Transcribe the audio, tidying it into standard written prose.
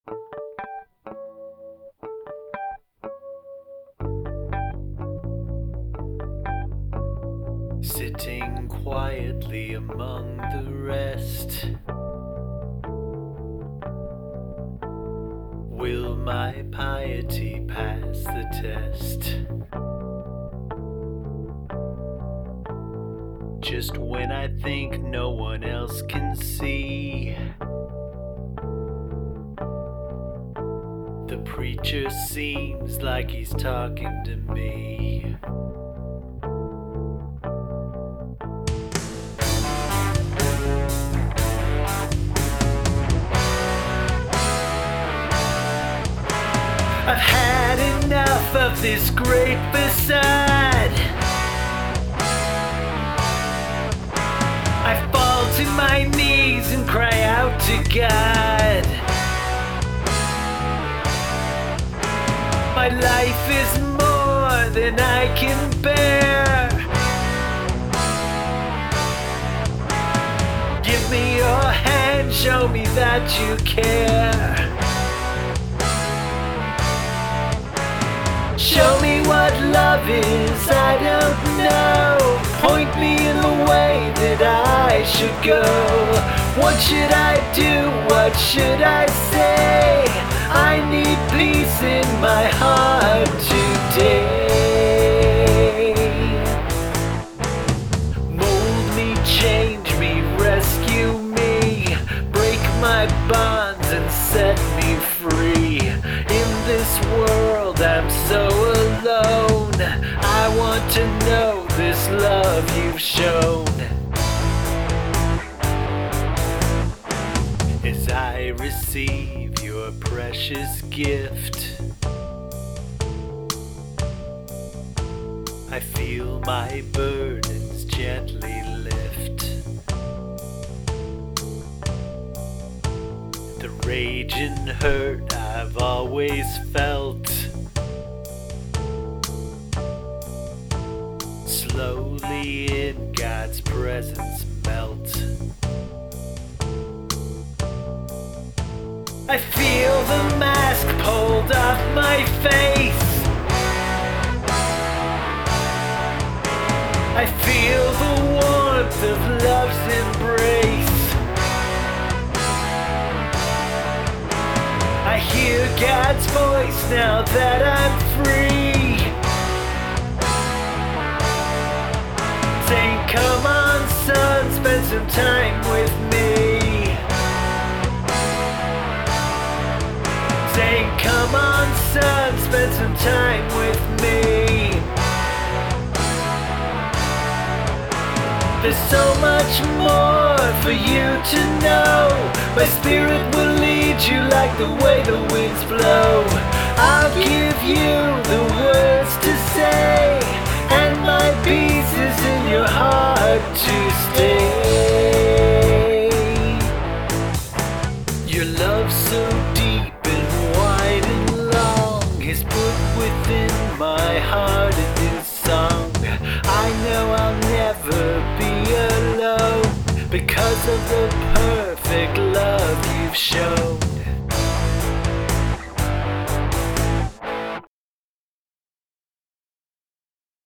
Sitting quietly among the rest, will my piety pass the test? Just when I think no one else can see, the preacher seems like he's talking to me. I've had enough of this great facade. I fall to my knees and cry out to God. My life is more than I can bear. Give me your hand, show me that you care. Show me what love is, I don't know. Point me in the way that I should go. What should I do? What should I say? I need peace in my heart today. Mold me, change me, rescue me. Break my bonds and set me free. In this world I'm so alone. I want to know this love you've shown. As I receive your precious gift, I feel my burdens gently lift. The rage and hurt I've always felt slowly in God's presence melt. I feel the mask pulled off my face. I feel the warmth of love's embrace. I hear God's voice now that I'm free, saying, come on son, spend some time with me. Saying, come on son, spend some time with me. There's so much more for you to know. My spirit will lead you like the way the winds blow. I'll give you the words to say, and my peace is in your heart to stay. Your love so deep and wide and long has put within my heart a new song. I know I'll never be alone because of the perfect love you've shown.